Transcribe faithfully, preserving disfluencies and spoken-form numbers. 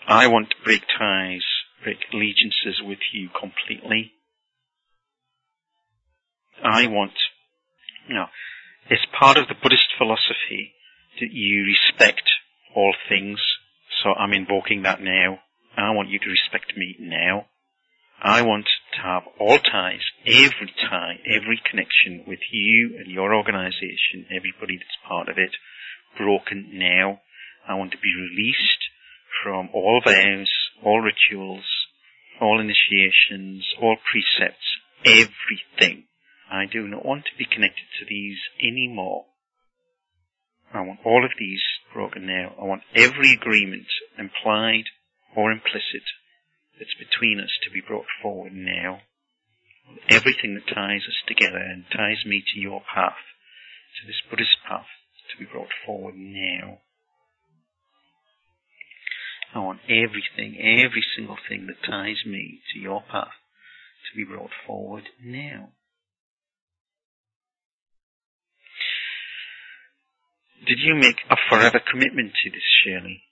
I want to break ties, break allegiances with you completely. I want, you know, it's part of the Buddhist philosophy that you respect all things. So I'm invoking that now. I want you to respect me now. I want to have all ties, every tie, every connection with you and your organization, everybody that's part of it, broken now. I want to be released from all vows, all rituals, all initiations, all precepts, everything. I do not want to be connected to these anymore. I want all of these broken now. I want every agreement, implied or implicit, that's between us to be brought forward now. Everything that ties us together and ties me to your path, to this Buddhist path, to be brought forward now. I want everything, every single thing that ties me to your path to be brought forward now. Did you make a forever commitment to this, Shirley?